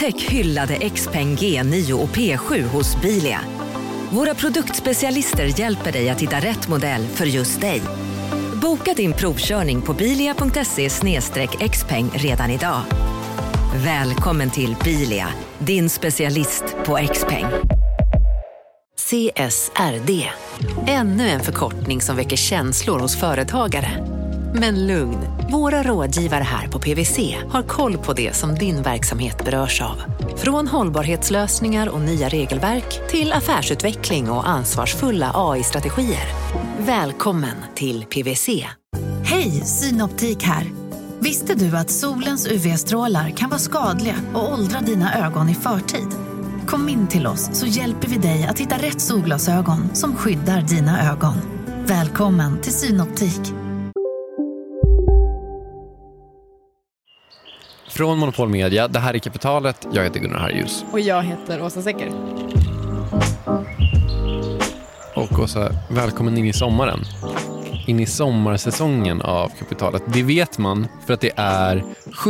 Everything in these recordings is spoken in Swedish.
Upptäck hyllade XPeng G9 och P7 hos Bilia. Våra produktspecialister hjälper dig att hitta rätt modell för just dig. Boka din provkörning på bilia.se/xpeng redan idag. Välkommen till Bilia, din specialist på XPeng. CSRD. Ännu en förkortning som väcker känslor hos företagare. Men lugn, våra rådgivare här på PwC har koll på det som din verksamhet berörs av. Från hållbarhetslösningar och nya regelverk till affärsutveckling och ansvarsfulla AI-strategier. Välkommen till PwC. Hej, Synoptik här. Visste du att solens UV-strålar kan vara skadliga och åldra dina ögon i förtid? Kom in till oss så hjälper vi dig att hitta rätt solglasögon som skyddar dina ögon. Välkommen till Synoptik. Från Monopol Media, det här är Kapitalet. Jag heter Gunnar Harjus. Och jag heter Åsa Secker. Och Åsa, välkommen in i sommaren. In i sommarsäsongen av Kapitalet. Det vet man för att det är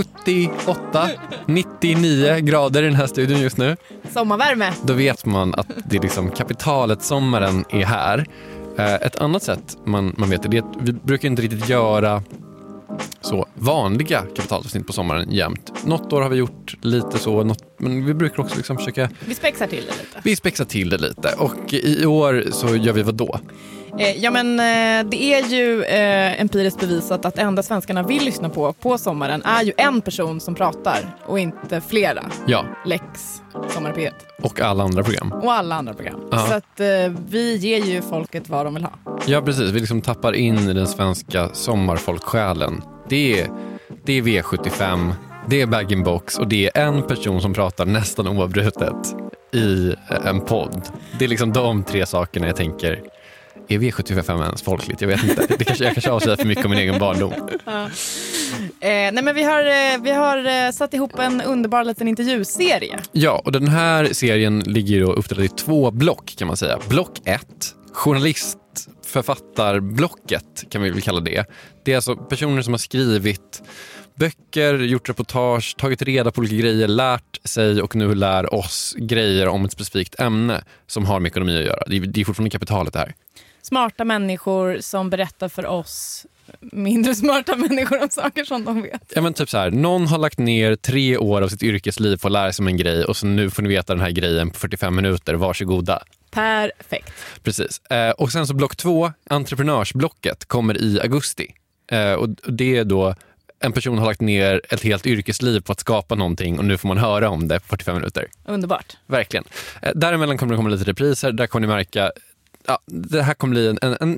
78-99 grader i den här studion just nu. Sommarvärme. Då vet man att det är liksom Kapitalet, sommaren är här. Ett annat sätt man vet det är att vi brukar inte riktigt göra så vanliga kapitalavsnitt på sommaren jämt. Något år har vi gjort lite så, men vi brukar också liksom försöka... Vi spexar till det lite. Vi spexar till det lite. Och i år så gör vi vad då? Ja, men det är ju empiriskt bevisat att enda svenskarna vill lyssna på sommaren är ju en person som pratar och inte flera. Ja. Lex, Sommar P1. Och alla andra program. Och alla andra program. Ja. Så att vi ger ju folket vad de vill ha. Ja, precis. Vi liksom tappar in i den svenska sommarfolksjälen. Det är V75, det är Bag-in-box och det är en person som pratar nästan oavbrutet i en podd. Det är liksom de tre sakerna jag tänker. Är V75 ens folkligt? Jag vet inte. Jag kanske avslöjar för mycket om min egen barndom. Ja. Nej, men vi har satt ihop en underbar liten intervjuserie. Ja, och den här serien ligger då uppdelad i 2 block kan man säga. Block 1, journalistförfattarblocket kan vi väl kalla det. Det är alltså personer som har skrivit böcker, gjort reportage, tagit reda på olika grejer, lärt sig och nu lär oss grejer om ett specifikt ämne som har med ekonomi att göra. Det är fortfarande kapitalet det här. Smarta människor som berättar för oss mindre smarta människor om saker som de vet. Ja, men typ så här, någon har lagt ner 3 år av sitt yrkesliv för att lära sig om en grej och så nu får ni veta den här grejen på 45 minuter, varsågoda. Perfekt. Precis. Och sen så block 2, entreprenörsblocket, kommer i augusti. Och det är då en person har lagt ner ett helt yrkesliv på att skapa någonting och nu får man höra om det på 45 minuter. Underbart. Verkligen. Däremellan kommer det komma lite repriser. Där kommer ni märka, ja, det här kommer bli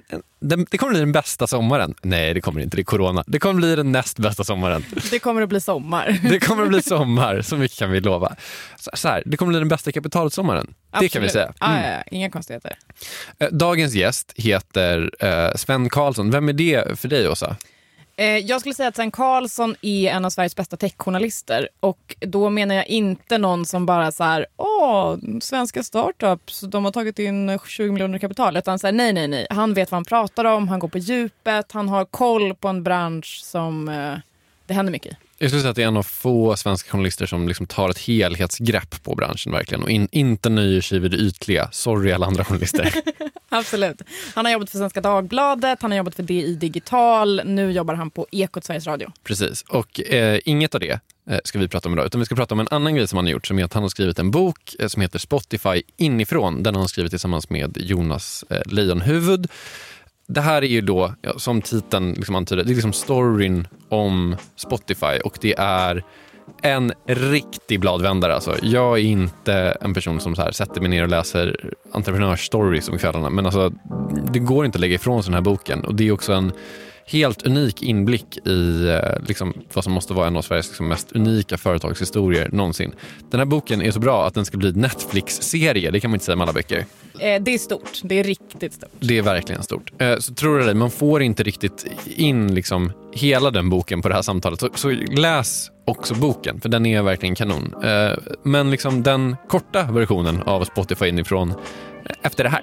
det kommer bli den bästa sommaren. Nej, det kommer inte. Det är corona. Det kommer bli den näst bästa sommaren. Det kommer att bli sommar. Det kommer att bli sommar. Så mycket kan vi lova. Så här, det kommer bli den bästa kapitalsommaren. Det kan vi säga. Ja, inga konstigheter. Dagens gäst heter Sven Karlsson. Vem är det för dig, Åsa? Jag skulle säga att Sven Karlsson är en av Sveriges bästa techjournalister. Och då menar jag inte någon som bara så här, svenska startups, de har tagit in 20 miljoner kapital. Utan så här, nej. Han vet vad han pratar om, han går på djupet, han har koll på en bransch som det händer mycket i. Jag skulle säga att det är en av få svenska journalister som liksom tar ett helhetsgrepp på branschen verkligen och inte nöjer sig vid det ytliga. Sorry alla andra journalister. Absolut. Han har jobbat för Svenska Dagbladet, han har jobbat för DI Digital, nu jobbar han på Ekot Sveriges Radio. Precis, och inget av det ska vi prata om idag, utan vi ska prata om en annan grej som han har gjort, som är att han har skrivit en bok som heter Spotify inifrån. Den har han skrivit tillsammans med Jonas Leijonhufvud. Det här är ju då, som titeln liksom antyder, det är liksom storyn om Spotify och det är en riktig bladvändare. Alltså. Jag är inte en person som så här sätter mig ner och läser entreprenörsstories om kvällarna, men alltså, det går inte att lägga ifrån sig den här boken och det är också en helt unik inblick i liksom, vad som måste vara en av Sveriges liksom, mest unika företagshistorier någonsin. Den här boken är så bra att den ska bli Netflix-serie, det kan man inte säga med alla böcker. Det är stort, det är riktigt stort. Det är verkligen stort. Så tror jag det, man får inte riktigt in liksom, hela den boken på det här samtalet. Så läs också boken, för den är verkligen kanon. Men liksom, den korta versionen av Spotify inifrån efter det här.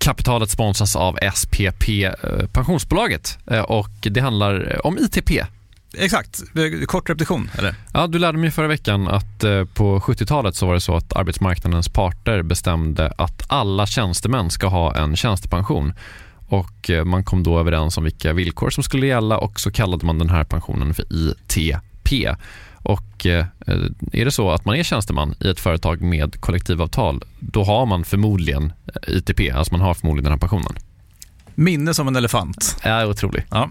Kapitalet sponsras av SPP, pensionsbolaget, och det handlar om ITP. Exakt, kort repetition, eller? Ja, du lärde mig förra veckan att på 70-talet så var det så att arbetsmarknadens parter bestämde att alla tjänstemän ska ha en tjänstepension. Och man kom då överens om vilka villkor som skulle gälla, och så kallade man den här pensionen för ITP. Och är det så att man är tjänsteman i ett företag med kollektivavtal, då har man förmodligen ITP, alltså man har förmodligen den här pensionen. Minne som en elefant. Ja, otroligt. Ja.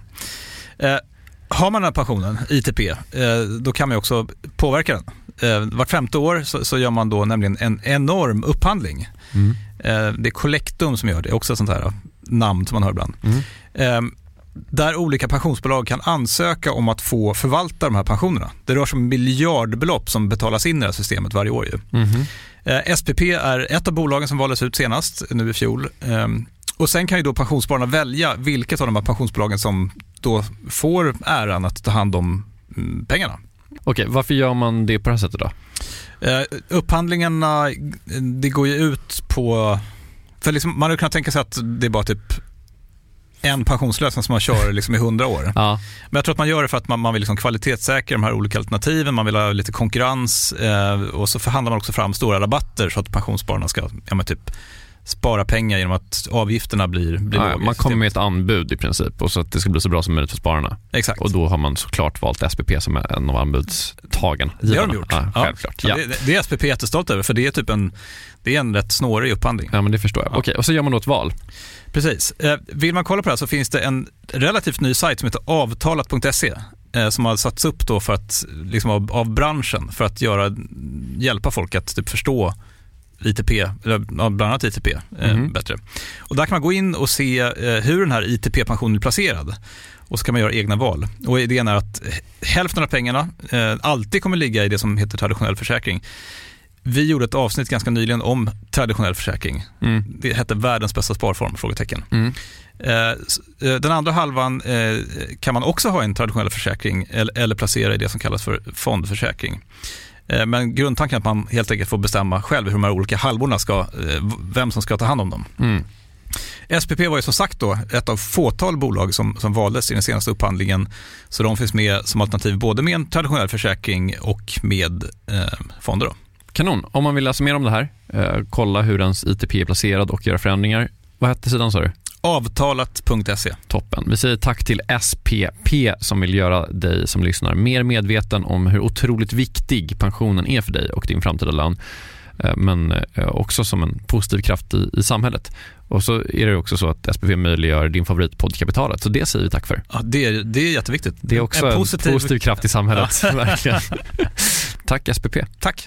Har man den här pensionen, ITP, då kan man också påverka den. Vart 5:e år så gör man då nämligen en enorm upphandling. Det är Collectum som gör det, också sånt här namn som man hör ibland. Där olika pensionsbolag kan ansöka om att få förvalta de här pensionerna. Det rör sig om miljardbelopp som betalas in i det här systemet varje år. SPP är ett av bolagen som valdes ut senast, nu i fjol. Och sen kan ju då pensionsspararna välja vilket av de här pensionsbolagen som då får äran att ta hand om pengarna. Okej, varför gör man det på det här sättet då? Upphandlingarna, det går ju ut på... För liksom, man hade kunnat tänka sig att det är bara typ en pensionslösning som man kör liksom i 100 år. Ja. Men jag tror att man gör det för att man vill liksom kvalitetssäkra de här olika alternativen, man vill ha lite konkurrens, och så förhandlar man också fram stora rabatter så att pensionsspararna ska typ spara pengar genom att avgifterna blir låga. Man kommer med ett anbud i princip, och så att det ska bli så bra som möjligt för spararna. Exakt. Och då har man såklart valt SPP som är en av anbudstagarna. Det har de gjort. Ja, självklart. Ja. Det är SPP jättestolt över, för det är typ en rätt snårig upphandling. Ja, men det förstår jag. Okej, och så gör man då ett val. Precis. Vill man kolla på det här så finns det en relativt ny sajt som heter avtalat.se som har satts upp då för att liksom av branschen för att hjälpa folk att typ förstå ITP, eller bland annat ITP bättre. Och där kan man gå in och se hur den här ITP-pensionen är placerad. Och så kan man göra egna val. Och idén är att hälften av pengarna alltid kommer ligga i det som heter traditionell försäkring. Vi gjorde ett avsnitt ganska nyligen om traditionell försäkring. Det hette världens bästa sparform, frågetecken. Den andra halvan kan man också ha en traditionell försäkring eller placera i det som kallas för fondförsäkring. Men grundtanken är att man helt enkelt får bestämma själv hur de här olika halvorna vem som ska ta hand om dem. SPP var ju som sagt då ett av fåtal bolag som valdes i den senaste upphandlingen, så de finns med som alternativ både med en traditionell försäkring och med fonder då. Kanon. Om man vill läsa mer om det här, kolla hur ens ITP är placerad och göra förändringar. Vad hette sidan, sa du? Avtalat.se. Toppen. Vi säger tack till SPP som vill göra dig som lyssnar mer medveten om hur otroligt viktig pensionen är för dig och din framtida lön. Men också som en positiv kraft i samhället. Och så är det också så att SPP möjliggör din favoritpodd Kapitalet. Så det säger vi tack för. Ja, det är jätteviktigt. Det är också en positiv kraft i samhället. Ja. Verkligen. Tack SPP. Tack.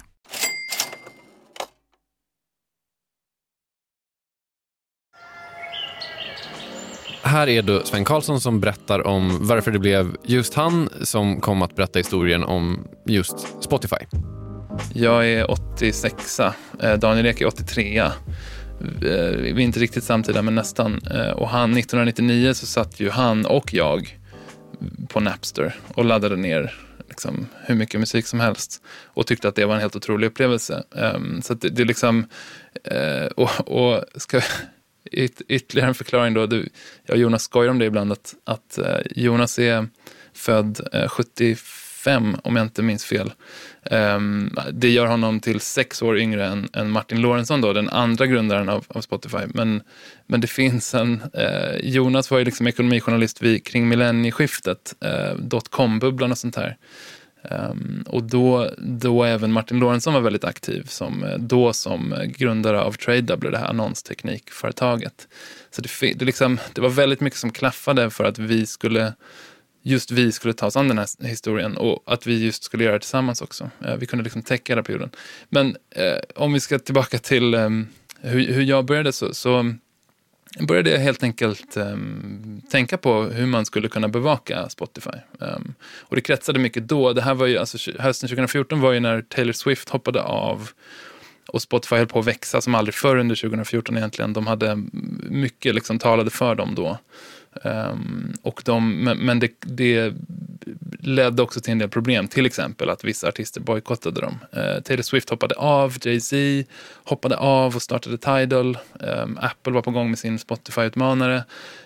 Här är då Sven Karlsson som berättar om varför det blev just han som kom att berätta historien om just Spotify. Jag är 86, Daniel Ek är 83. Vi är inte riktigt samtida men nästan. Och 1999 så satt ju han och jag på Napster och laddade ner liksom hur mycket musik som helst och tyckte att det var en helt otrolig upplevelse. Så att det liksom och ska ytterligare en förklaring då. Jag och Jonas skojar om det ibland att Jonas är född 75 om jag inte minns fel. Det gör honom till 6 år yngre än Martin Lorentzon då, den andra grundaren av Spotify. Men det finns Jonas var ju liksom ekonomijournalist kring millennieskiftet, .com-bubblan och sånt här. Och då även Martin Lorentzon var väldigt aktiv som grundare av Tradable, det här annonsteknikföretaget. Så det var väldigt mycket som klaffade för att vi skulle ta oss an den här historien och att vi just skulle göra det tillsammans också. Vi kunde liksom täcka hela perioden. Men om vi ska tillbaka till hur jag började så började jag helt enkelt tänka på hur man skulle kunna bevaka Spotify. Och det kretsade mycket då. Det här var ju, alltså hösten 2014 var ju när Taylor Swift hoppade av och Spotify höll på att växa som aldrig förr under 2014 egentligen. De hade mycket liksom talade för dem då. Och men det ledde också till en del problem. Till exempel att vissa artister bojkottade dem. Taylor Swift hoppade av, Jay-Z hoppade av och startade Tidal. Apple var på gång med sin Spotify-utmanare.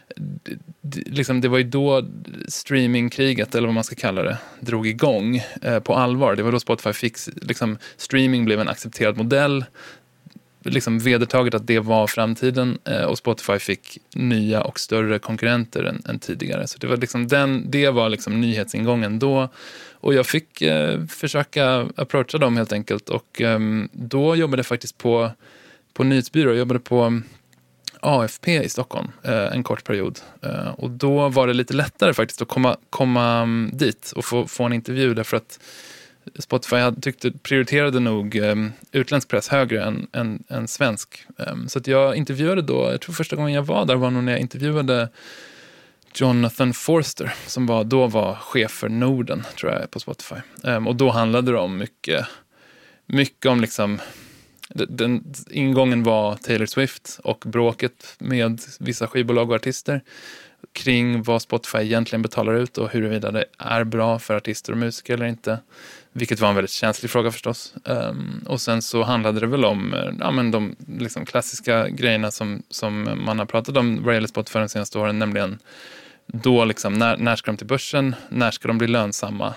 Det var ju då streamingkriget, eller vad man ska kalla det, drog igång på allvar. Det var då Spotify fick, streaming blev en accepterad modell, vedertaget att det var framtiden, och Spotify fick nya och större konkurrenter än tidigare. Så det var nyhetsingången då, och jag fick försöka approacha dem helt enkelt, och då jobbade jag faktiskt på nyhetsbyrå. Jag jobbade på AFP i Stockholm en kort period, och då var det lite lättare faktiskt att komma dit och få en intervju, därför att Spotify prioriterade nog utländsk press högre än svensk. Så att jag intervjuade då, jag tror första gången jag var där var nog när jag intervjuade Jonathan Forster, som då var chef för Norden, tror jag, på Spotify. Och då handlade det om mycket om den ingången var Taylor Swift och bråket med vissa skivbolag och artister kring vad Spotify egentligen betalar ut och huruvida det är bra för artister och musiker eller inte. Vilket var en väldigt känslig fråga förstås. Och sen så handlade det väl om de klassiska grejerna som man har pratat om vad gäller Spotify de senaste åren, nämligen då när ska de till börsen, när ska de bli lönsamma.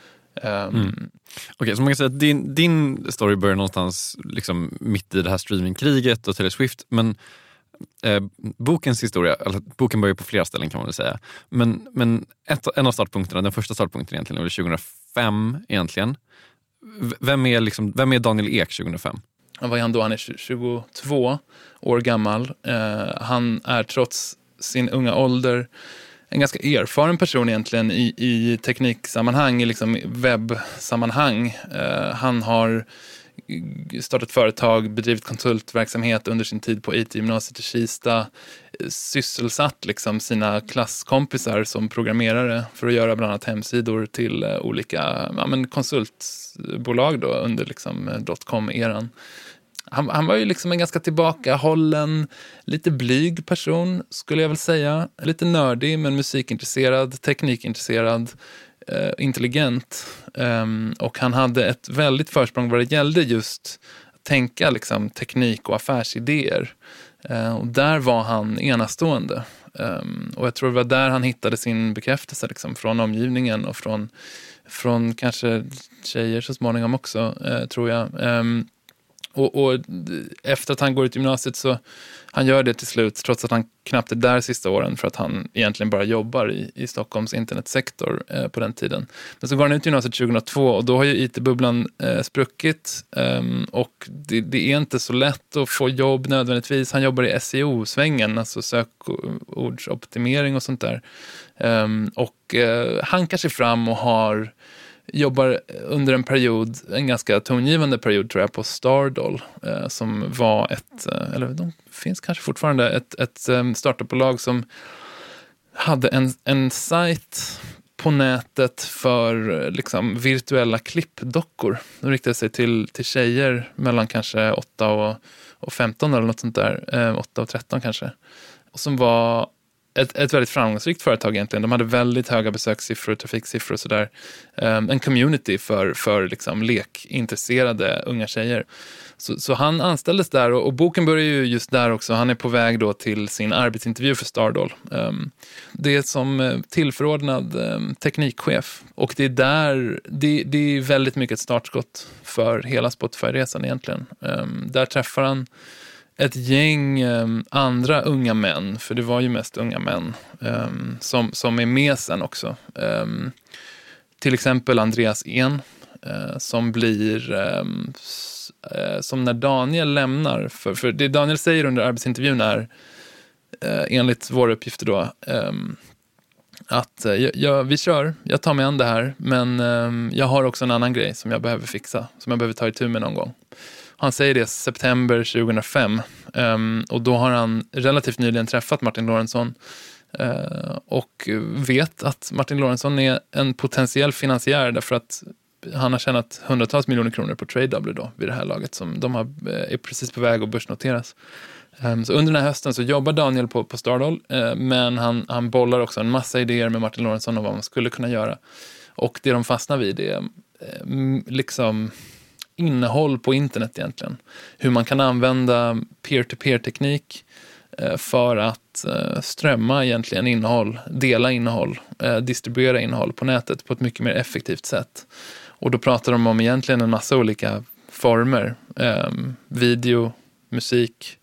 Okej, så man kan säga att din story börjar någonstans mitt i det här streamingkriget och Taylor Swift, men bokens historia, alltså boken börjar på flera ställen kan man väl säga, men en av startpunkterna, den första startpunkten egentligen var 2005 egentligen. Vem är Daniel Ek 2005? Vad är han då? Han är 22 år gammal. Han är trots sin unga ålder en ganska erfaren person egentligen i tekniksammanhang, i webbsammanhang. Han har startat företag, bedrivit konsultverksamhet under sin tid på IT-gymnasiet i Kista, sysselsatt sina klasskompisar som programmerare för att göra bland annat hemsidor till olika konsultbolag då under .com-eran. Han var ju en ganska tillbakahållen, lite blyg person skulle jag väl säga. Lite nördig men musikintresserad, teknikintresserad, intelligent. Och han hade ett väldigt försprång vad det gällde just att tänka teknik och affärsidéer. Och där var han enastående. Och jag tror det var där han hittade sin bekräftelse från omgivningen och från kanske tjejer så småningom också, tror jag. Och efter att han går ut gymnasiet så han gör det till slut, trots att han knappt är där sista åren för att han egentligen bara jobbar i Stockholms internetsektor på den tiden. Men så går han ut gymnasiet 2002 och då har ju IT-bubblan spruckit, och det är inte så lätt att få jobb nödvändigtvis. Han jobbar i SEO-svängen, alltså sökordsoptimering och sånt där. Och hankar sig fram och jobbar under en period, en ganska tongivande period tror jag, på Stardoll, som var eller de finns kanske fortfarande, ett startupbolag som hade en sajt på nätet för virtuella klippdockor. De riktade sig till tjejer mellan kanske 8 och 15 eller något sånt där, 8 och 13 kanske. Och som var ett väldigt framgångsrikt företag egentligen. De hade väldigt höga besökssiffror, trafiksiffror och sådär. En community för lekintresserade unga tjejer. Så han anställdes där, och boken börjar ju just där också. Han är på väg då till sin arbetsintervju för Stardoll. Det är som tillförordnad teknikchef. Och det är där, det är väldigt mycket ett startskott för hela Spotify-resan egentligen. Där träffar han ett gäng andra unga män, för det var ju mest unga män, som är med sen också. Till exempel Andreas En, som blir som när Daniel lämnar, för det Daniel säger under arbetsintervjun är, enligt våra uppgifter då, att vi kör, jag tar mig an det här, men jag har också en annan grej som jag behöver fixa, som jag behöver ta itu med någon gång. Han säger det september 2005, och då har han relativt nyligen träffat Martin Lorentzon och vet att Martin Lorentzon är en potentiell finansiär, därför att han har tjänat hundratals miljoner kronor på TradeW då vid det här laget, som de är precis på väg att börsnoteras. Så under den här hösten så jobbar Daniel på Stardoll, men han bollar också en massa idéer med Martin Lorentzon om vad man skulle kunna göra. Och det de fastnar vid är liksom innehåll på internet egentligen. Hur man kan använda peer-to-peer-teknik för att strömma egentligen innehåll, dela innehåll, distribuera innehåll på nätet på ett mycket mer effektivt sätt. Och då pratar de om egentligen en massa olika former. Video, musik.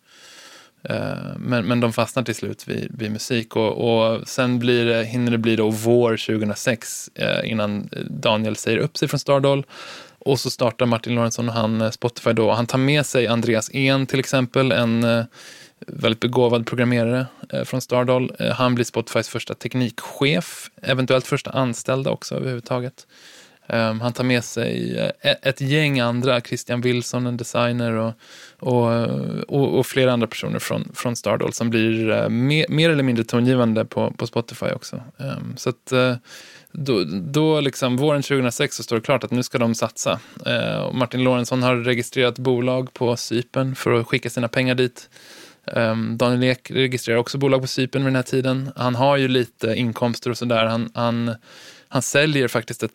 Men de fastnar till slut vid musik. Och sen hinner det bli då vår 2006 innan Daniel säger upp sig från Stardoll. Och så startar Martin Lorentzon och han Spotify då. Han tar med sig Andreas En till exempel, en väldigt begåvad programmerare från Stardoll. Han blir Spotifys första teknikchef, eventuellt första anställda också överhuvudtaget. Han tar med sig ett gäng andra, Christian Wilson, en designer och flera andra personer från Stardoll som blir mer eller mindre tongivande på Spotify också. Så att då liksom våren 2006 så står det klart att nu ska de satsa. Och Martin Lorentzon har registrerat bolag på Cypern för att skicka sina pengar dit. Daniel Ek registrerar också bolag på Cypern vid den här tiden. Han har ju lite inkomster och sådär. Han säljer faktiskt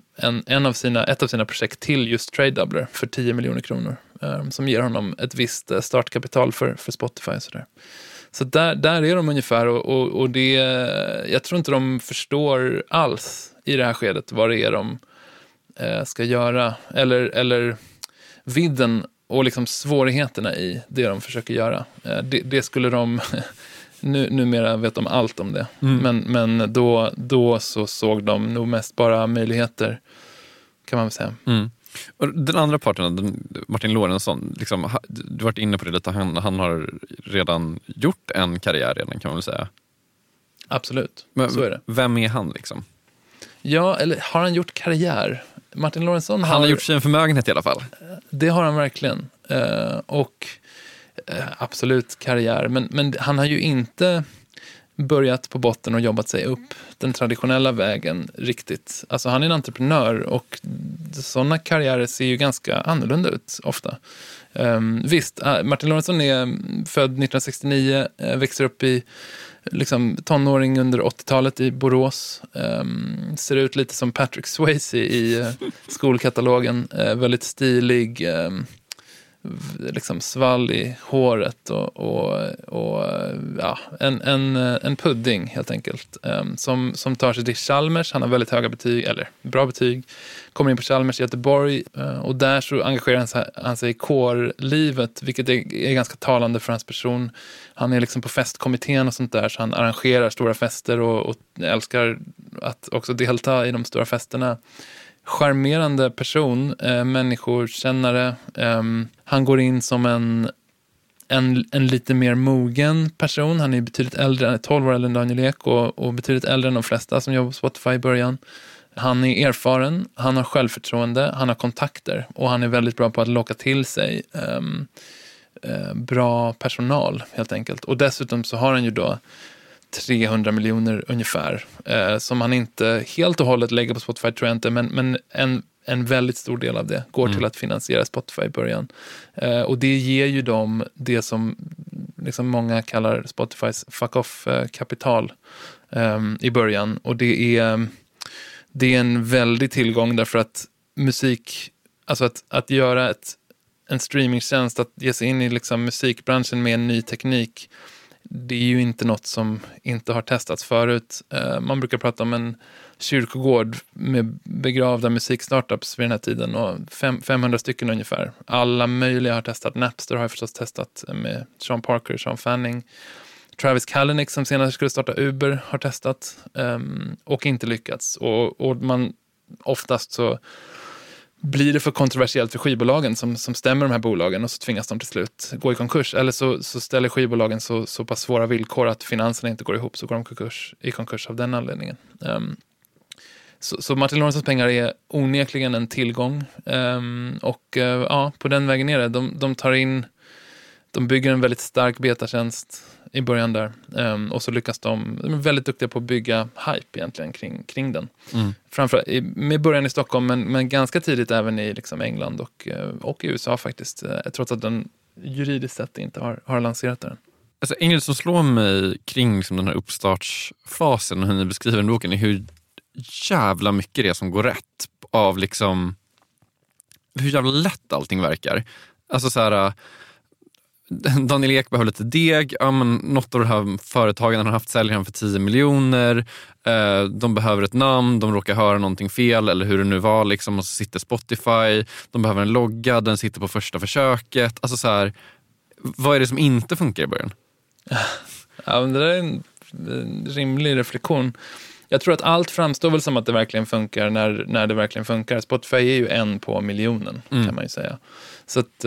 ett av sina projekt till just Trade Doubler för 10 miljoner kronor. Som ger honom ett visst startkapital för Spotify och sådär. Så där är de ungefär och det, jag tror inte de förstår alls i det här skedet vad det är de ska göra eller vidden och liksom svårigheterna i det de försöker göra. Det skulle de numera vet de allt om det. Men då så såg de nog mest bara möjligheter, kan man väl säga. Och den andra parten, Martin Lorentzon, liksom, du har varit inne på det lite, han har redan gjort en karriär redan, kan man väl säga. Absolut, men så är det. Vem är han liksom? Ja, eller har han gjort karriär? Martin Lorentzon han har gjort sig en förmögenhet i alla fall. Det har han verkligen. Och absolut karriär. Men han har ju inte börjat på botten och jobbat sig upp den traditionella vägen riktigt. Alltså han är en entreprenör och sådana karriärer ser ju ganska annorlunda ut ofta. Visst, Martin Lorentzon är född 1969, växer upp i liksom tonåring under 80-talet i Borås. Ser ut lite som Patrick Swayze i skolkatalogen. Väldigt stilig, liksom svall i håret och ja, en pudding helt enkelt. Som tar sig till Chalmers. Han har väldigt höga betyg, eller bra betyg. Kommer in på Chalmers i Göteborg och där så engagerar han sig i kårlivet, vilket är ganska talande för hans person. Han är liksom på festkommittén och sånt där, så han arrangerar stora fester och älskar att också delta i de stora festerna. Charmerande person, människokännare. Han går in som en lite mer mogen person. Han är betydligt äldre, han är 12 år äldre än Daniel Ek och betydligt äldre än de flesta som jobbar på Spotify i början. Han är erfaren, han har självförtroende, han har kontakter och han är väldigt bra på att locka till sig bra personal helt enkelt. Och dessutom så har han ju då 300 miljoner ungefär som han inte helt och hållet lägger på Spotify, tror jag inte, men en väldigt stor del av det går till att finansiera Spotify i början. Och det ger ju dem det som liksom många kallar Spotifys fuck-off-kapital i början. Och det är en väldig tillgång därför att musik, alltså att göra en streamingtjänst, att ge sig in i liksom musikbranschen med en ny teknik, det är ju inte något som inte har testats förut. Man brukar prata om en kyrkogård med begravda musikstartups vid den här tiden och 500 stycken ungefär. Alla möjliga har testat. Napster har jag förstås testat med Sean Parker, Sean Fanning. Travis Kalanick som senare skulle starta Uber har testat och inte lyckats. Och man oftast så blir det för kontroversiellt för skivbolagen som stämmer de här bolagen och så tvingas de till slut gå i konkurs. Eller så ställer skivbolagen så pass svåra villkor att finanserna inte går ihop, så går de i konkurs av den anledningen. Så Martin Lorentzons pengar är onekligen en tillgång. Ja, på den vägen är det. De bygger en väldigt stark betatjänst i början där. Och så lyckas de är väldigt duktiga på att bygga hype egentligen kring den. Framförallt med början i Stockholm men ganska tidigt även i liksom England och i USA faktiskt. Trots att den juridiskt sett inte har lanserat den. Alltså, en grej som slår mig kring liksom den här uppstartsfasen och hur ni beskriver den boken är hur jävla mycket det som går rätt av liksom hur jävla lätt allting verkar. Alltså så här, Daniel Ek behöver lite deg. Ja, men något av de här företagen har haft säljer han för 10 miljoner. De behöver ett namn, de råkar höra någonting fel eller hur det nu var liksom, och så sitter Spotify. De behöver en logga, den sitter på första försöket. Alltså så här, vad är det som inte funkar i början? Ja, men det där är en rimlig reflektion. Jag tror att allt framstår väl som att det verkligen funkar när det verkligen funkar. Spotify är ju 1 på miljonen kan man ju säga. Så att,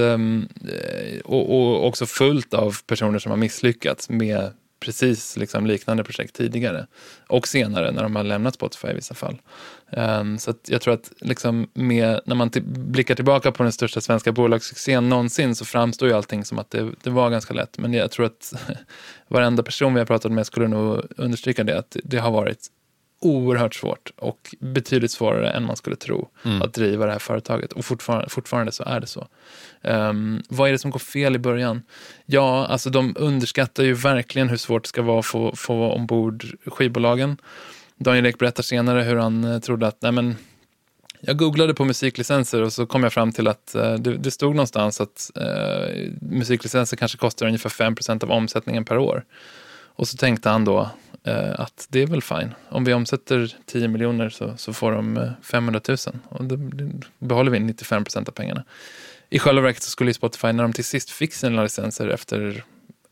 och också fullt av personer som har misslyckats med precis liksom liknande projekt tidigare. Och senare när de har lämnat Spotify i vissa fall. Så att jag tror att liksom när man blickar tillbaka på den största svenska bolagssuccén någonsin så framstår ju allting som att det var ganska lätt. Men jag tror att varenda person vi har pratat med skulle nog understryka det. Att det har varit oerhört svårt och betydligt svårare än man skulle tro att driva det här företaget. Och fortfarande så är det så. Vad är det som går fel i början? Ja, alltså de underskattar ju verkligen hur svårt det ska vara att få ombord skivbolagen. Daniel Ek berättar senare hur han trodde att jag googlade på musiklicenser och så kom jag fram till att det stod någonstans att musiklicenser kanske kostar ungefär 5% av omsättningen per år. Och så tänkte han då att det är väl fine. Om vi omsätter 10 miljoner så får de 500 000. Och då behåller vi 95% av pengarna. I själva verket så skulle ju Spotify, när de till sist fick sina licenser efter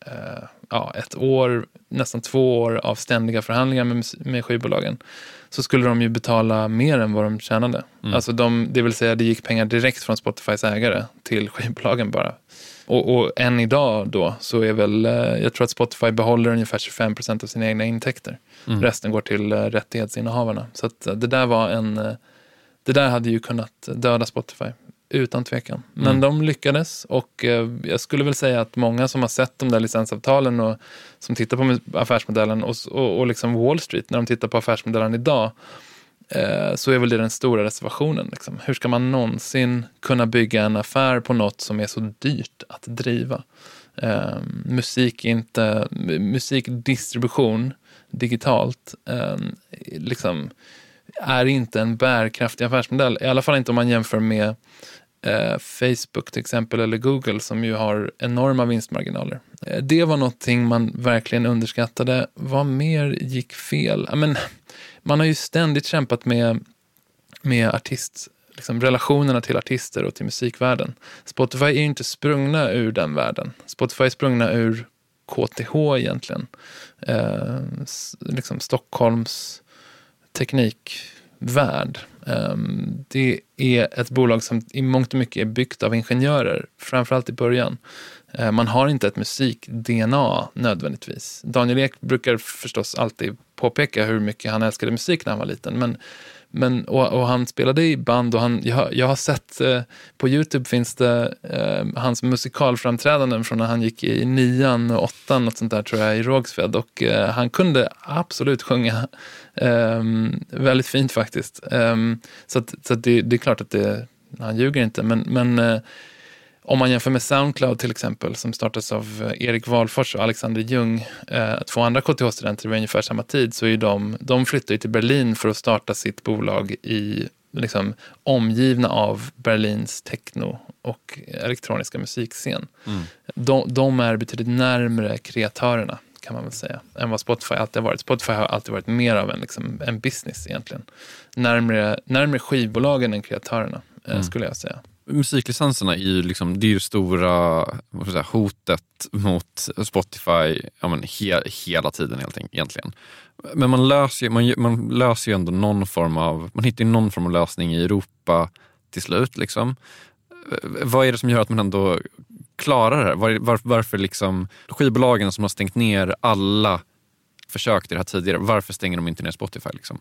1 år, nästan 2 år av ständiga förhandlingar med skivbolagen, så skulle de ju betala mer än vad de tjänade. Alltså det vill säga det gick pengar direkt från Spotifys ägare till skivbolagen bara. Och än idag då så är väl, jag tror att Spotify behåller ungefär 25% av sina egna intäkter. Resten går till rättighetsinnehavarna. Så att det där hade ju kunnat döda Spotify utan tvekan. Men de lyckades och jag skulle väl säga att många som har sett de där licensavtalen och som tittar på affärsmodellen och liksom Wall Street, när de tittar på affärsmodellen idag, så är väl det den stora reservationen. Liksom. Hur ska man någonsin kunna bygga en affär på något som är så dyrt att driva? Musikdistribution digitalt liksom är inte en bärkraftig affärsmodell. I alla fall inte om man jämför med Facebook till exempel eller Google som ju har enorma vinstmarginaler. Det var någonting man verkligen underskattade. Vad mer gick fel? Man har ju ständigt kämpat med liksom relationerna till artister och till musikvärlden. Spotify är ju inte sprungna ur den världen. Spotify är sprungna ur KTH egentligen. Liksom Stockholms teknikvärld. Det är ett bolag som i mångt och mycket är byggt av ingenjörer, framförallt i början. Man har inte ett musik-DNA nödvändigtvis. Daniel Ek brukar förstås alltid påpeka hur mycket han älskade musik när han var liten, och han spelade i band och jag har sett på YouTube finns det hans musikalframträdanden från när han gick i 9:an och 8:an, något sånt där tror jag, i Rågsved, och han kunde absolut sjunga väldigt fint faktiskt. Så det är klart att han ljuger inte, men om man jämför med Soundcloud till exempel, som startas av Erik Wahlfors och Alexander Ljung, 2 andra KTH-studenter vid ungefär samma tid, så är de flyttar ju till Berlin för att starta sitt bolag i liksom omgivna av Berlins techno och elektroniska musikscen. De är betydligt närmare kreatörerna, kan man väl säga, än vad Spotify alltid har varit. Spotify har alltid varit mer av en business egentligen. Närmare skivbolagen än kreatörerna, skulle jag säga. Musiklicenserna är ju liksom, det är ju stora hotet mot Spotify hela tiden egentligen. Men man löser ju ändå någon form av, man hittar ju någon form av lösning i Europa till slut liksom. Vad är det som gör att man ändå klarar det här? Varför liksom skivbolagen som har stängt ner alla försök till det här tidigare, varför stänger de inte ner Spotify liksom?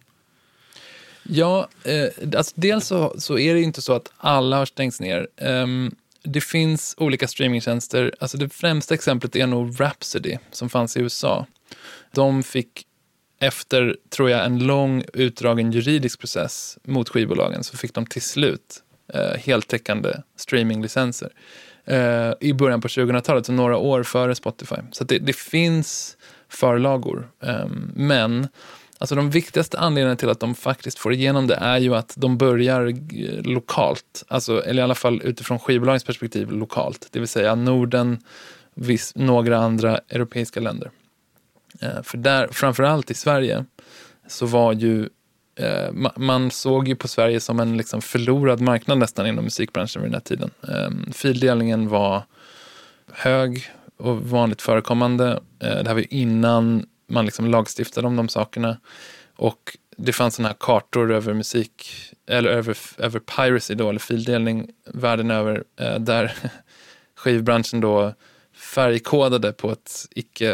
Ja, alltså dels så är det inte så att alla har stängts ner. Det finns olika streamingtjänster. Alltså det främsta exemplet är nog Rhapsody som fanns i USA. De fick efter, tror jag, en lång utdragen juridisk process mot skivbolagen, så fick de till slut heltäckande streaminglicenser. I början på 2000-talet, så några år före Spotify. Så det finns förlagor. Men Alltså de viktigaste anledningarna till att de faktiskt får igenom det är ju att de börjar lokalt. Alltså, eller i alla fall utifrån skivbolagens perspektiv lokalt. Det vill säga Norden, några andra europeiska länder. För där, framförallt i Sverige, så var ju man såg ju på Sverige som en liksom förlorad marknad nästan inom musikbranschen vid den här tiden. Fildelningen var hög och vanligt förekommande. Det här var ju innan man liksom lagstiftade om de sakerna. Och det fanns såna här kartor över musik, eller över piracy då, eller fildelning världen över, där skivbranschen då färgkodade på ett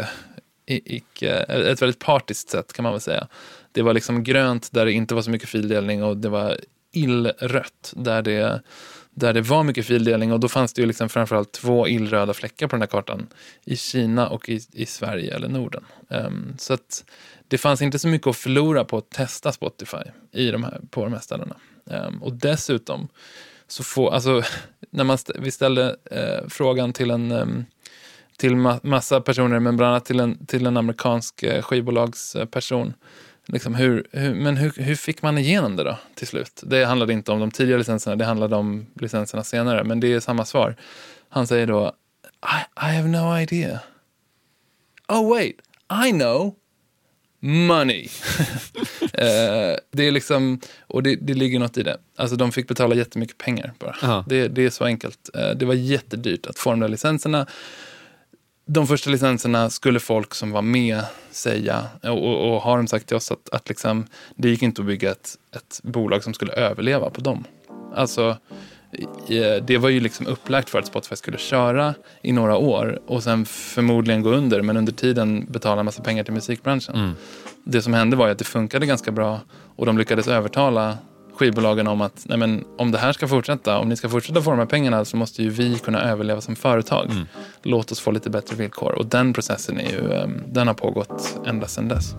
ett väldigt partiskt sätt, kan man väl säga. Det var liksom grönt där det inte var så mycket fildelning, och det var illrött där det var mycket fildelning, och då fanns det ju liksom framförallt 2 illröda fläckar på den här kartan i Kina och i Sverige eller Norden. Så att det fanns inte så mycket att förlora på att testa Spotify på de här ställena. Och dessutom så när vi ställde frågan till massa personer, men bland annat till en amerikansk skivbolagsperson. Liksom hur fick man igenom det då till slut? Det handlade inte om de tidigare licenserna, det handlade om licenserna senare, men det är samma svar. Han säger då, I have no idea. Oh wait, I know. Money. Det är liksom, och det ligger något i det. Alltså de fick betala jättemycket pengar bara. Det är så enkelt. Det var jättedyrt att få de där licenserna. De första licenserna skulle folk som var med säga, och har de sagt till oss att liksom, det gick inte att bygga ett bolag som skulle överleva på dem. Alltså det var ju liksom upplagt för att Spotify skulle köra i några år och sen förmodligen gå under, men under tiden betala en massa pengar till musikbranschen. Det som hände var ju att det funkade ganska bra, och de lyckades övertala skivbolagen om att nej, men om det här ska fortsätta, om ni ska fortsätta få de här pengarna, så måste ju vi kunna överleva som företag. Låt oss få lite bättre villkor. Och den processen är ju, den har pågått ända sedan dess.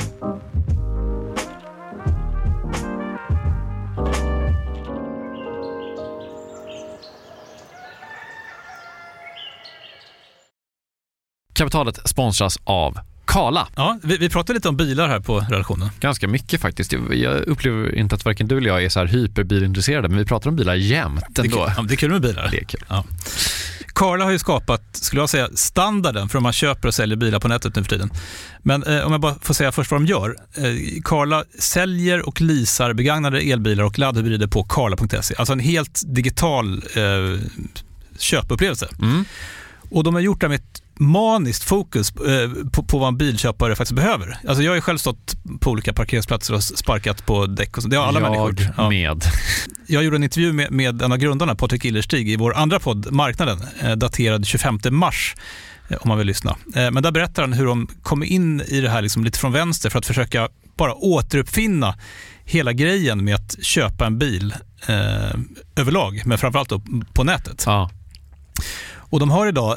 Kapitalet sponsras av Carla. Ja, vi pratade lite om bilar här på redaktionen. Ganska mycket faktiskt. Jag upplever inte att varken du eller jag är så här hyperbilintresserade, men vi pratar om bilar jämt ändå. Det är kul med bilar. Det är kul. Ja. Carla har ju skapat, skulle jag säga, standarden för om man köper och säljer bilar på nätet nu för tiden. Men om jag bara får säga först vad de gör. Carla säljer och leasar begagnade elbilar och laddhybrider på carla.se. Alltså en helt digital köpupplevelse. Och de har gjort det med ett maniskt fokus på vad en bilköpare faktiskt behöver. Alltså jag har ju själv stått på olika parkeringsplatser och sparkat på däck och så. Det har alla människor. Med. Jag gjorde en intervju med en av grundarna, Patrik Illerstig, i vår andra podd, Marknaden, daterad 25 mars, om man vill lyssna. Men där berättar han hur de kom in i det här liksom lite från vänster för att försöka bara återuppfinna hela grejen med att köpa en bil överlag, men framförallt då på nätet. Ja. Och de har idag,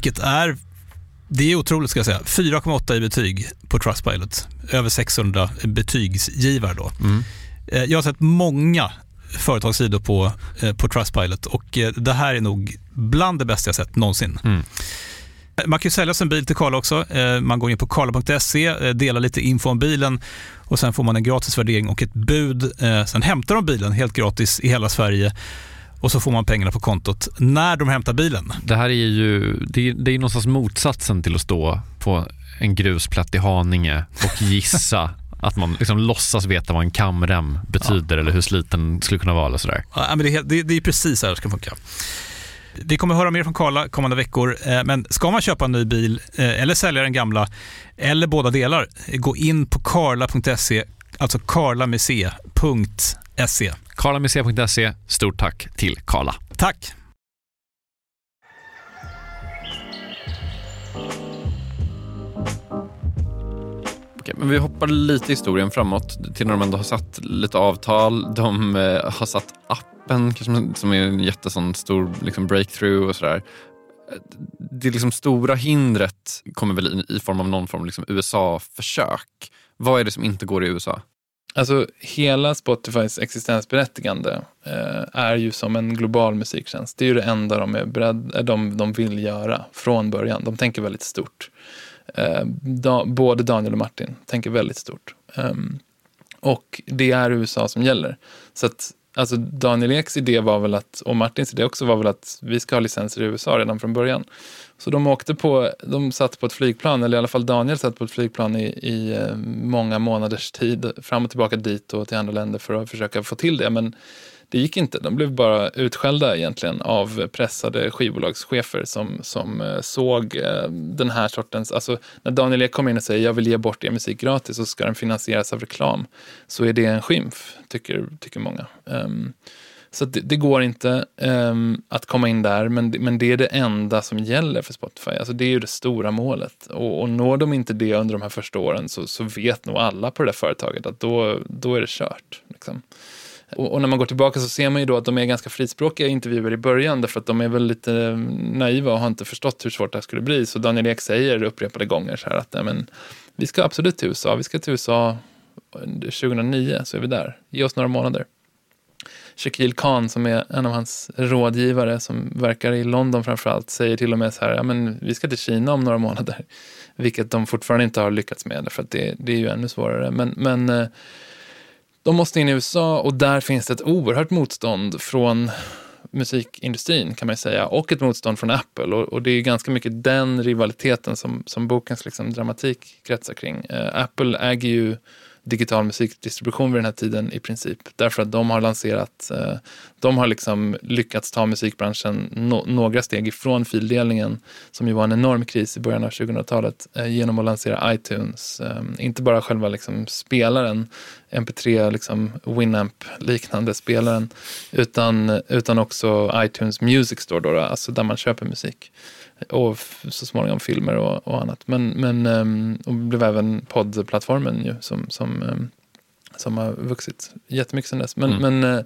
det är otroligt ska jag säga, 4,8 i betyg på Trustpilot. Över 600 betygsgivare då. Jag har sett många företagssidor på Trustpilot, och det här är nog bland det bästa jag sett någonsin. Man kan ju sälja sin bil till Carla också. Man går in på carla.se, delar lite info om bilen, och sen får man en gratis värdering och ett bud. Sen hämtar de bilen helt gratis i hela Sverige. Och så får man pengarna på kontot när de hämtar bilen. Det här är ju det är någonstans motsatsen till att stå på en grusplätt i Haninge och gissa att man liksom låtsas veta vad en kamrem betyder, eller hur sliten skulle kunna vara eller sådär. Ja, men det är precis så här det ska funka. Vi kommer höra mer från Carla kommande veckor, men ska man köpa en ny bil eller sälja den gamla eller båda delar, gå in på carla.se, alltså carlamec.se. carlamec.se, stort tack till Carla. Tack! Okej, men vi hoppar lite historien framåt till när de ändå har satt lite avtal. De har satt appen kanske, som är en jättesån stor liksom breakthrough och sådär. Det liksom stora hindret kommer väl i form av någon form liksom USA-försök. Vad är det som inte går i USA? Alltså hela Spotifys existensberättigande är ju som en global musiktjänst. Det är ju det enda de vill göra från början. De tänker väldigt stort. Både Daniel och Martin tänker väldigt stort. Och det är USA som gäller. Så att alltså Daniel Eks idé var väl att, och Martins idé också var väl att vi ska ha licenser i USA redan från början. Så de satt på ett flygplan, eller i alla fall Daniel satt på ett flygplan i många månaders tid fram och tillbaka dit och till andra länder för att försöka få till det. Men det gick inte. De blev bara utskällda egentligen av pressade skivbolagschefer som såg den här sortens... Alltså när Daniel Ek kommer in och säger jag vill ge bort er musik gratis och ska den finansieras av reklam, så är det en skymf, tycker många. Så det går inte att komma in där, men det är det enda som gäller för Spotify. Alltså det är ju det stora målet. Och når de inte det under de här första åren så vet nog alla på det där företaget att då är det kört. Liksom. Och när man går tillbaka så ser man ju då att de är ganska frispråkiga intervjuer i början, därför att de är väl lite naiva och har inte förstått hur svårt det här skulle bli. Så Daniel Ek säger upprepade gånger så här att men, vi ska absolut till USA. Vi ska till USA 2009, så är vi där. Ge oss några månader. Shaquille Khan, som är en av hans rådgivare som verkar i London framförallt, säger till och med så här, men vi ska till Kina om några månader. Vilket de fortfarande inte har lyckats med, för att det är ju ännu svårare. Men de måste in i USA, och där finns det ett oerhört motstånd från musikindustrin, kan man säga, och ett motstånd från Apple, och det är ganska mycket den rivaliteten som bokens liksom dramatik kretsar kring. Apple äger ju digital musikdistribution vid den här tiden i princip, därför att de har liksom lyckats ta musikbranschen några steg ifrån fildelningen, som ju var en enorm kris i början av 2000-talet, genom att lansera iTunes, inte bara själva liksom spelaren, MP3 liksom Winamp liknande spelaren, utan också iTunes Music Store då, alltså där man köper musik. Och så småningom filmer och annat. Men och blev även poddplattformen ju som har vuxit jättemycket sedan dess. Men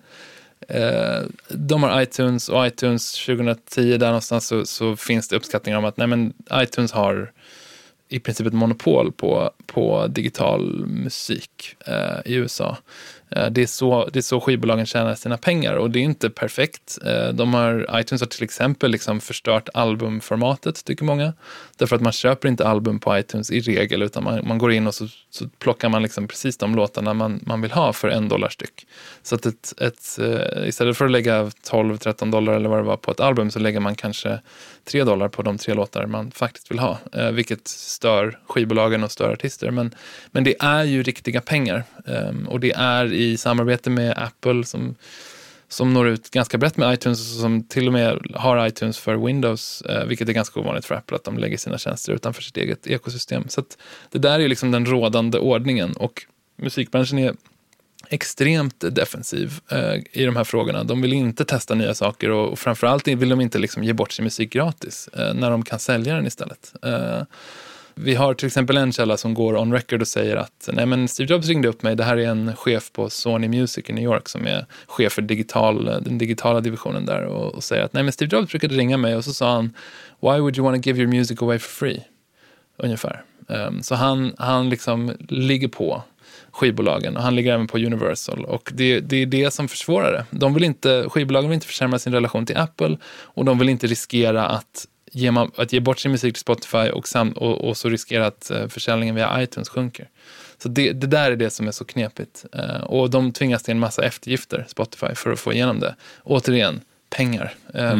de har iTunes, och iTunes 2010 där någonstans så finns det uppskattningar om att iTunes har i princip ett monopol på digital musik i USA. Det är så skivbolagen tjänar sina pengar, och det är inte perfekt. iTunes har till exempel liksom förstört albumformatet, tycker många. Därför att man köper inte album på iTunes i regel, utan man går in och så plockar man liksom precis de låtarna man vill ha för $1 styck. Så att istället för att lägga $12-13 eller vad det var på ett album, så lägger man kanske $3 på de 3 låtar man faktiskt vill ha. Vilket stör skivbolagen och stör artister. Men det är ju riktiga pengar. Och det är i samarbete med Apple som når ut ganska brett med iTunes, som till och med har iTunes för Windows, vilket är ganska ovanligt för Apple, att de lägger sina tjänster utanför sitt eget ekosystem. Så att det där är liksom den rådande ordningen, och musikbranschen är extremt defensiv i de här frågorna. De vill inte testa nya saker, och framförallt vill de inte liksom ge bort sin musik gratis när de kan sälja den istället. Vi har till exempel en källa som går on record och säger att Steve Jobs ringde upp mig. Det här är en chef på Sony Music i New York som är chef för den digitala divisionen där, och säger att Steve Jobs brukade ringa mig och så sa han, why would you want to give your music away for free? Ungefär. Så han liksom ligger på skivbolagen, och han ligger även på Universal, och det är det som försvårar det. Skivbolagen vill inte försämra sin relation till Apple, och de vill inte riskera att ge bort sin musik till Spotify och så riskera att försäljningen via iTunes sjunker. Så det där är det som är så knepigt. Och de tvingas till en massa eftergifter, Spotify, för att få igenom det. Återigen, pengar.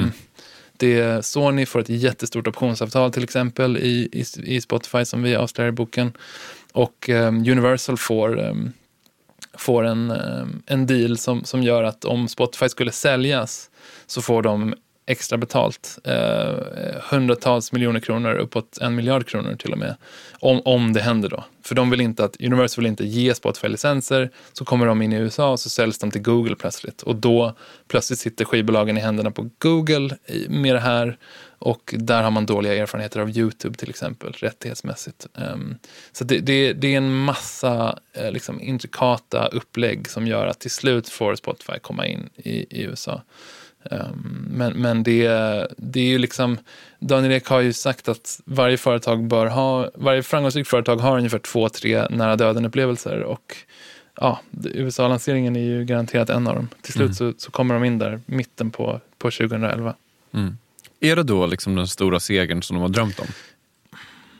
Sony får ett jättestort optionsavtal till exempel i Spotify, som vi avslöjar i boken. Och Universal får en deal som gör att om Spotify skulle säljas, så får de extra betalt, hundratals miljoner kronor, uppåt 1 miljard kronor till och med, om det händer då. För Universal vill inte ge Spotify-licenser, så kommer de in i USA och så säljs de till Google plötsligt. Och då plötsligt sitter skivbolagen i händerna på Google med det här, och där har man dåliga erfarenheter av YouTube till exempel, rättighetsmässigt. Så det är en massa liksom intrikata upplägg som gör att till slut får Spotify komma in i USA. Men det är ju liksom, Daniel Ek har ju sagt att varje framgångsrikt företag har ungefär 2-3 nära döden upplevelser, och USA-lanseringen är ju garanterat en av dem. Till slut så kommer de in där mitten på 2011. Är det då liksom den stora segern som de har drömt om?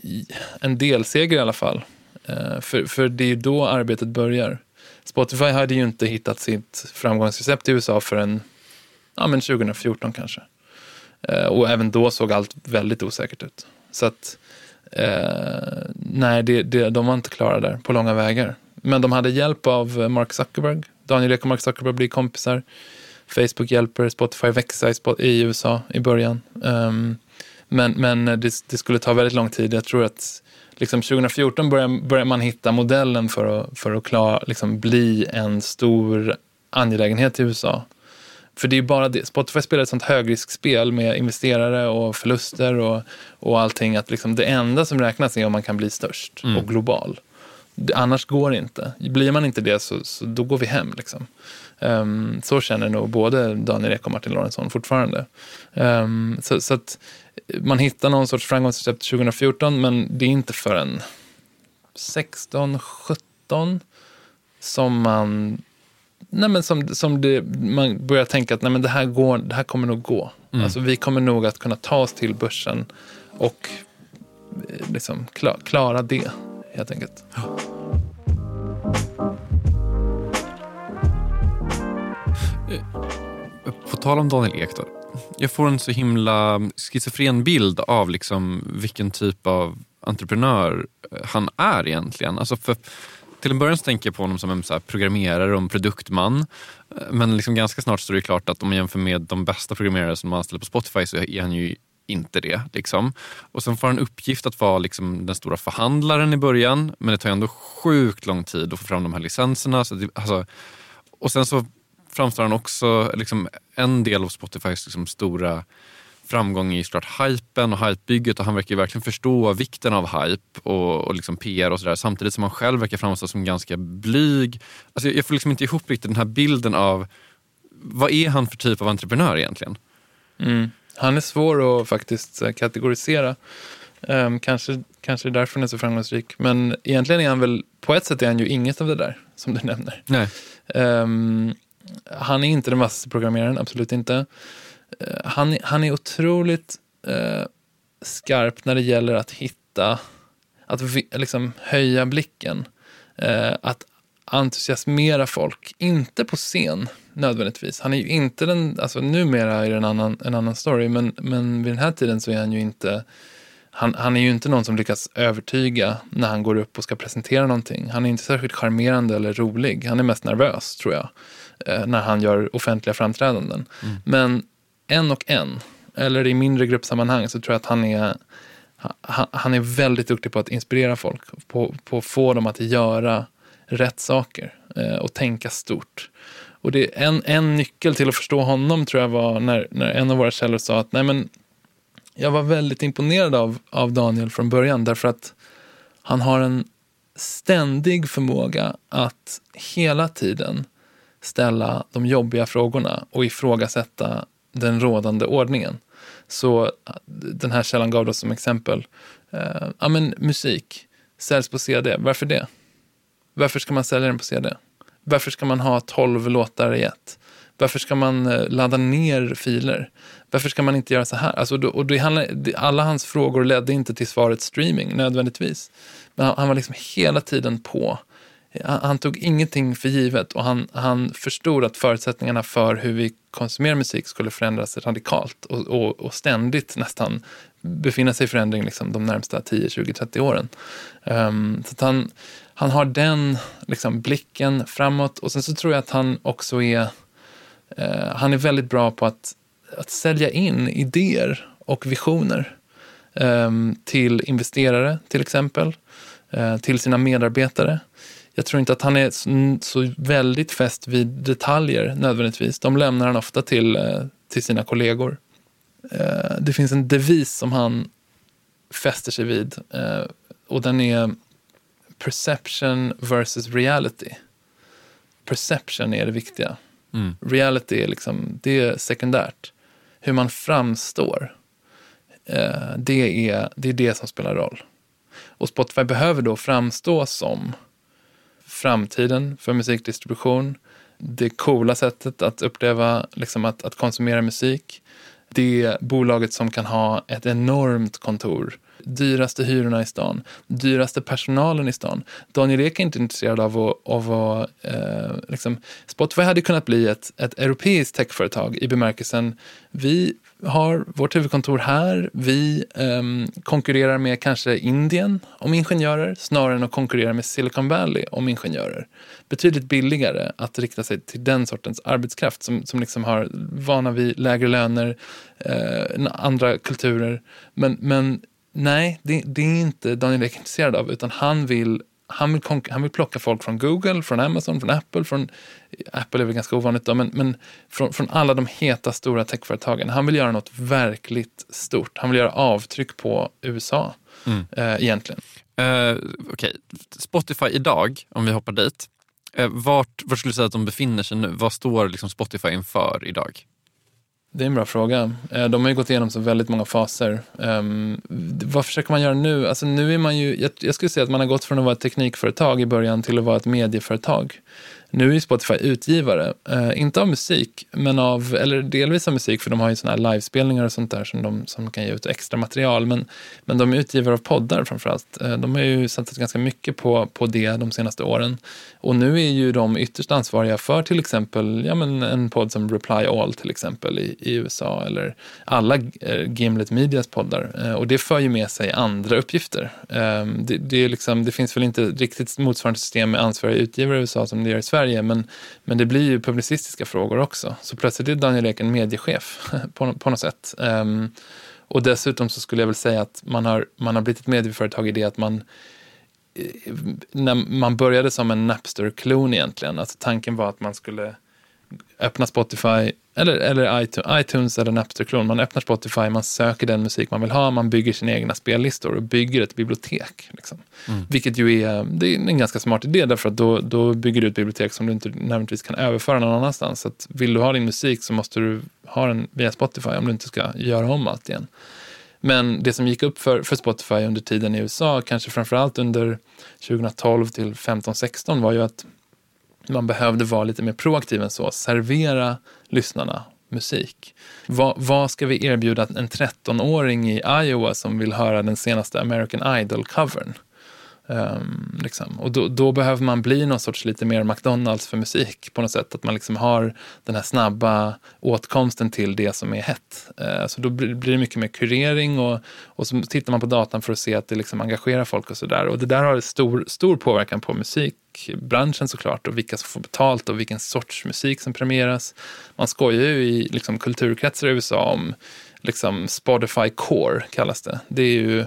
en delseger i alla fall. För det är ju då arbetet börjar. Spotify hade ju inte hittat sitt framgångsrecept i USA förrän 2014 kanske. Och även då såg allt väldigt osäkert ut. Så att nej, de var inte klara där på långa vägar. Men de hade hjälp av Mark Zuckerberg. Daniel Ek och Mark Zuckerberg blir kompisar. Facebook hjälper Spotify växa i USA i början. Men det skulle ta väldigt lång tid. Jag tror att liksom 2014 börjar man hitta modellen för att klara, liksom, bli en stor angelägenhet i USA. För det är ju bara det. Spotify spelar ett sånt högriskspel med investerare och förluster och allting. Att liksom det enda som räknas är om man kan bli störst och global. Annars går det inte. Blir man inte det så då går vi hem. Liksom. Så känner nog både Daniel Ek och Martin Lorentzon fortfarande. Så att man hittar någon sorts framgångsrecept 2014, men det är inte förrän 16-17 som man... Nej, men man börjar tänka att nej, men det här kommer nog gå. Alltså, vi kommer nog att kunna ta oss till börsen och liksom klara det, helt enkelt. På tal om Daniel Ek då. Jag får en så himla schizofren bild av liksom vilken typ av entreprenör han är egentligen. Alltså till en början så tänker jag på honom som en så här programmerare och en produktman. Men liksom ganska snart står det klart att om man jämför med de bästa programmerare som man anställer på Spotify så är han ju inte det. Liksom. Och sen får han uppgift att vara liksom den stora förhandlaren i början. Men det tar ändå sjukt lång tid att få fram de här licenserna. Så det, alltså, och sen så framstår han också liksom en del av Spotifys liksom stora framgång i såklart hypen och hypebygget, och han verkar ju verkligen förstå vikten av hype och liksom PR och sådär, samtidigt som han själv verkar framstå som ganska blyg. Alltså jag får liksom inte ihop riktigt den här bilden av vad är han för typ av entreprenör egentligen? Han är svår att faktiskt kategorisera. Kanske är därför han är så framgångsrik. Men egentligen är han väl, på ett sätt är han ju inget av det där som du nämner. Nej. Han är inte den vassaste programmeraren, absolut inte. Han är otroligt skarp när det gäller att hitta, att liksom höja blicken, att entusiasmera folk, inte på scen nödvändigtvis. Han är ju inte alltså numera är det en annan story, men vid den här tiden så är han ju inte, han är ju inte någon som lyckas övertyga när han går upp och ska presentera någonting. Han är inte särskilt charmerande eller rolig. Han är mest nervös, tror jag, när han gör offentliga framträdanden. Men eller i mindre gruppsammanhang så tror jag att han är väldigt duktig på att inspirera folk, på att få dem att göra rätt saker och tänka stort. Och det är en nyckel till att förstå honom, tror jag, var när en av våra källor sa att nej, men jag var väldigt imponerad av Daniel från början, därför att han har en ständig förmåga att hela tiden ställa de jobbiga frågorna och ifrågasätta den rådande ordningen. Så den här källan gav oss som exempel. Men musik säljs på CD. Varför det? Varför ska man sälja den på CD? Varför ska man ha 12 låtar i ett? Varför ska man ladda ner filer? Varför ska man inte göra så här? Alltså, alla hans frågor ledde inte till svaret streaming nödvändigtvis. Men han var liksom hela tiden på. Han tog ingenting för givet, och han förstod att förutsättningarna för hur vi konsumerar musik skulle förändras radikalt och ständigt nästan befinna sig i förändring liksom de närmsta 10, 20, 30 åren. Så att han har den liksom blicken framåt, och sen så tror jag att han också han är väldigt bra på att sälja in idéer och visioner till investerare till exempel, till sina medarbetare. Jag tror inte att han är så väldigt fäst vid detaljer nödvändigtvis. De lämnar han ofta till sina kollegor. Det finns en devis som han fäster sig vid, och den är perception versus reality. Perception är det viktiga. Reality är liksom, det är sekundärt. Hur man framstår, det är det som spelar roll. Och Spotify behöver då framstå som framtiden för musikdistribution, det coola sättet att uppleva, liksom att konsumera musik, det bolaget som kan ha ett enormt kontor dyraste hyrorna i stan, dyraste personalen i stan. Daniel Ek är inte intresserad av att liksom, Spotify hade kunnat bli ett europeiskt techföretag i bemärkelsen vi har vårt huvudkontor här, vi konkurrerar med kanske Indien om ingenjörer snarare än att konkurrera med Silicon Valley om ingenjörer. Betydligt billigare att rikta sig till den sortens arbetskraft som liksom har vana vid lägre löner, andra kulturer. Men nej, det är inte Daniel Ek intresserad av, utan han vill plocka folk från Google, från Amazon, från Apple. Apple är väl ganska ovanligt då, men från alla de heta stora techföretagen. Han vill göra något verkligt stort. Han vill göra avtryck på USA egentligen. Okej. Spotify idag, om vi hoppar dit. Vart skulle du säga att de befinner sig nu? Vad står liksom Spotify inför idag? Det är en bra fråga. De har ju gått igenom så väldigt många faser. Vad försöker man göra nu? Alltså nu är man ju, jag skulle säga att man har gått från att vara ett teknikföretag i början till att vara ett medieföretag. Nu är Spotify utgivare, inte av musik, men eller delvis av musik, för de har ju såna här livespelningar och sånt där som kan ge ut extra material, men de är utgivare av poddar framförallt. De har ju satsat ganska mycket på det de senaste åren, och nu är ju de ytterst ansvariga för till exempel en podd som Reply All till exempel i USA, eller alla Gimlet Medias poddar, och det för ju med sig andra uppgifter. Det finns väl inte riktigt motsvarande system med ansvariga utgivare i USA som det gör i Sverige, men det blir ju publicistiska frågor också. Så plötsligt är Daniel Ek en mediechef på något sätt. Och dessutom så skulle jag väl säga att man har blivit ett medieföretag i det att när man började som en Napster-klon egentligen. Alltså tanken var att man skulle öppna Spotify eller iTunes eller Napster-klon. Man öppnar Spotify, man söker den musik man vill ha, man bygger sina egna spellistor och bygger ett bibliotek. Liksom. Vilket ju det är en ganska smart idé, därför att då bygger du ett bibliotek som du inte nödvändigtvis kan överföra någon annanstans. Så att vill du ha din musik så måste du ha den via Spotify om du inte ska göra om allt igen. Men det som gick upp för Spotify under tiden i USA, kanske framförallt under 2012 till 15-16, var ju att man behövde vara lite mer proaktiv än så. Servera lyssnarna musik. Vad ska vi erbjuda en 13-åring i Iowa som vill höra den senaste American Idol-covern? Liksom. Och då behöver man bli någon sorts lite mer McDonald's för musik på något sätt. Att man liksom har den här snabba åtkomsten till det som är hett. Så då blir det mycket mer kurering och så tittar man på datan för att se att det liksom engagerar folk och sådär. Och det där har stor påverkan på musikbranschen såklart, och vilka som får betalt och vilken sorts musik som premieras. Man skojar ju i liksom kulturkretsar i USA om liksom Spotify Core kallas det. Det är ju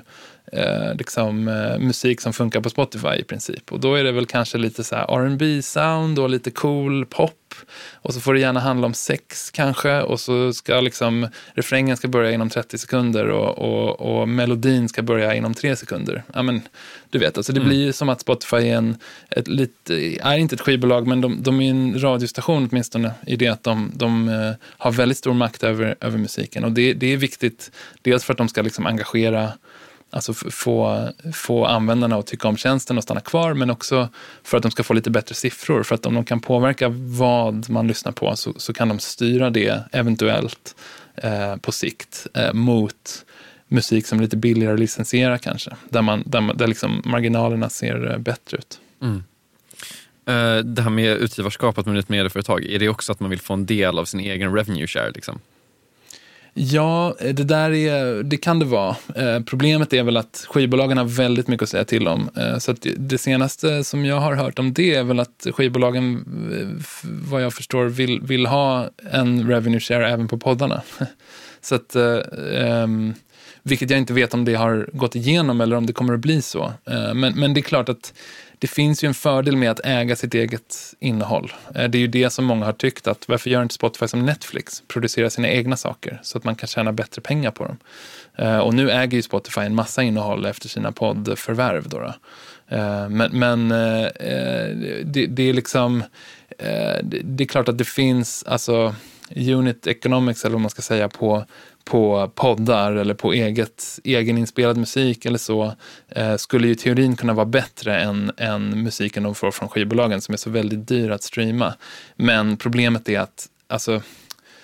musik som funkar på Spotify i princip, och då är det väl kanske lite så här R&B sound och lite cool pop, och så får det gärna handla om sex kanske, och så ska liksom refrängen ska börja inom 30 sekunder och melodin ska börja inom 3 sekunder. Ja, men du vet, alltså det blir ju som att Spotify är är inte ett skivbolag, men de är en radiostation åtminstone i det att de har väldigt stor makt över musiken, och det är viktigt dels för att de ska liksom engagera, alltså få användarna att tycka om tjänsten och stanna kvar, men också för att de ska få lite bättre siffror, för att om de kan påverka vad man lyssnar på så kan de styra det eventuellt på sikt mot musik som är lite billigare att licensiera kanske, där liksom marginalerna ser bättre ut. Det här med utgivarskapet med ett medieföretag, är det också att man vill få en del av sin egen revenue share liksom? Ja, det kan det vara. Problemet är väl att skivbolagen har väldigt mycket att säga till om. Så att det senaste som jag har hört om det är väl att skivbolagen, vad jag förstår, vill ha en revenue share även på poddarna. Så att, vilket jag inte vet om det har gått igenom eller om det kommer att bli så. Men det är klart att det finns ju en fördel med att äga sitt eget innehåll. Det är ju det som många har tyckt, att varför gör inte Spotify som Netflix? Producera sina egna saker så att man kan tjäna bättre pengar på dem. Och nu äger ju Spotify en massa innehåll efter sina poddförvärv då. Men det är liksom det är klart att det finns alltså unit economics, eller vad man ska säga, på poddar eller på egeninspelad musik eller så, skulle ju teorin kunna vara bättre än musiken de får från skivbolagen som är så väldigt dyr att streama. Men problemet är att alltså,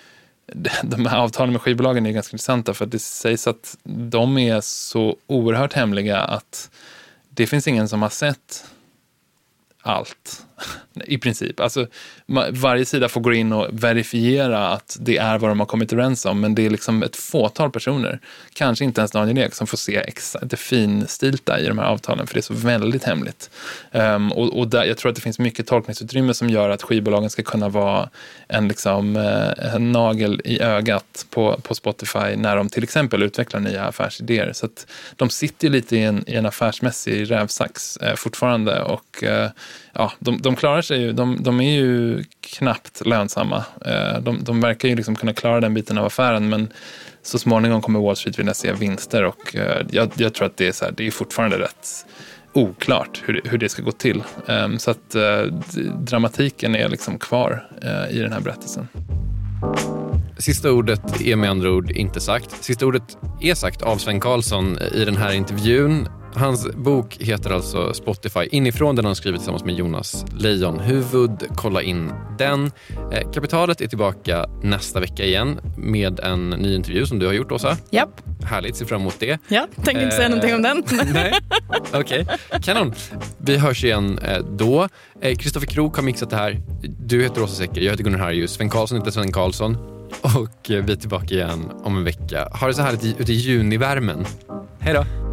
de här avtalen med skivbolagen är ganska intressanta, för att det sägs att de är så oerhört hemliga att det finns ingen som har sett allt i princip. Alltså, varje sida får gå in och verifiera att det är vad de har kommit överens om, men det är liksom ett fåtal personer, kanske inte ens Daniel Ek, som får se det finstilta i de här avtalen, för det är så väldigt hemligt. Och där, jag tror att det finns mycket tolkningsutrymme som gör att skivbolagen ska kunna vara en nagel i ögat på Spotify när de till exempel utvecklar nya affärsidéer. Så att de sitter lite i en affärsmässig rävsax fortfarande, och de klarar sig ju, de är ju knappt lönsamma. De verkar ju liksom kunna klara den biten av affären, men så småningom kommer Wall Street vilja se vinster, och jag tror att det är så här, det är fortfarande rätt oklart hur det ska gå till. Så att dramatiken är liksom kvar i den här berättelsen. Sista ordet är med andra ord inte sagt. Sista ordet är sagt av Sven Karlsson i den här intervjun. Hans bok heter alltså Spotify inifrån, den han skrivit tillsammans med Jonas Lejonhufvud. Kolla in den. Kapitalet är tillbaka nästa vecka igen med en ny intervju som du har gjort, Åsa. Japp. Härligt, se fram emot det. Ja, tänkte inte säga någonting om den. Nej, okej. Kanon. Vi hörs igen då. Kristoffer Krook har mixat det här. Du heter Åsa Secker, jag heter Gunnar Harjus. Sven Karlsson heter Sven Karlsson. Och vi är tillbaka igen om en vecka. Ha det så härligt ute i junivärmen. Hej då!